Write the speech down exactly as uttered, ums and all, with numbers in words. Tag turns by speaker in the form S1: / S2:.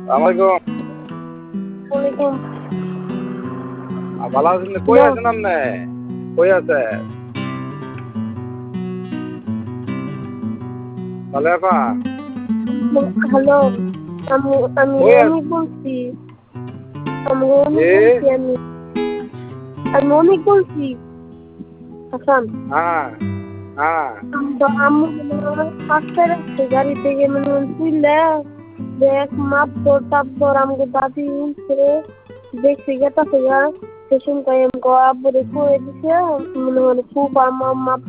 S1: আমাকে
S2: ওয়ালাইকুম
S1: ভালো আছেন? কই আছেন আপনি? কই আছে ভালো আপা?
S2: হ্যালো আমি আমি
S1: কই আছেন?
S2: অনেক বলছি আমি অনেক
S1: জি
S2: বলছি আমি আমি অনেক বলছি হাসান
S1: হ্যাঁ হ্যাঁ
S2: আম্মু পাঁচটায় রাখছে গাড়ি থেকে মানে তুইলে দেখ মাপর তাপর আমাকে দাদি উঠছে দেখছি গেটা থেকে সেসম টাইম আব্বুরে খুঁয়ে দিছে মনে মানে খুব আমার